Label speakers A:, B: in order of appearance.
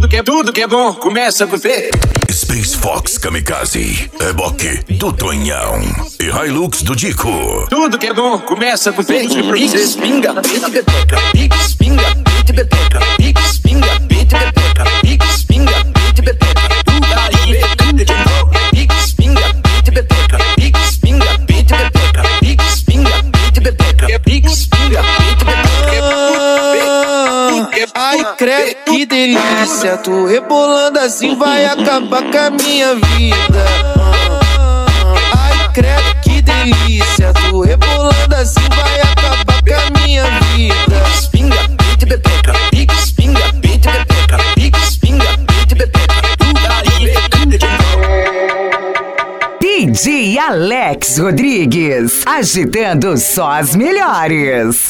A: Tudo que é bom começa por P.
B: Space Fox Kamikaze, Reboque do Tonhão e Hilux do Dico.
A: Tudo que é bom começa por P.
C: Pix, pinga, beat, beteca. Pix, pinga, beat, beteca. Pix, pinga, beat, beteca. Pix, pinga, beat, beteca. Pix, pinga, beat, beteca. Pix, pinga, beat, beteca. Pix, pinga, beat, beteca. Pix, pinga, beat, beteca.
D: Ai, credo, que delícia. Tu rebolando assim vai acabar com a minha vida. Ai, credo, que delícia. Tu rebolando assim vai acabar com a minha vida.
C: Pix, pinga, beat, beteca. Pix, pinga, beat, beteca. Pix, pinga, beat, beteca.
E: DJ Alex Rodrigues, agitando só as melhores.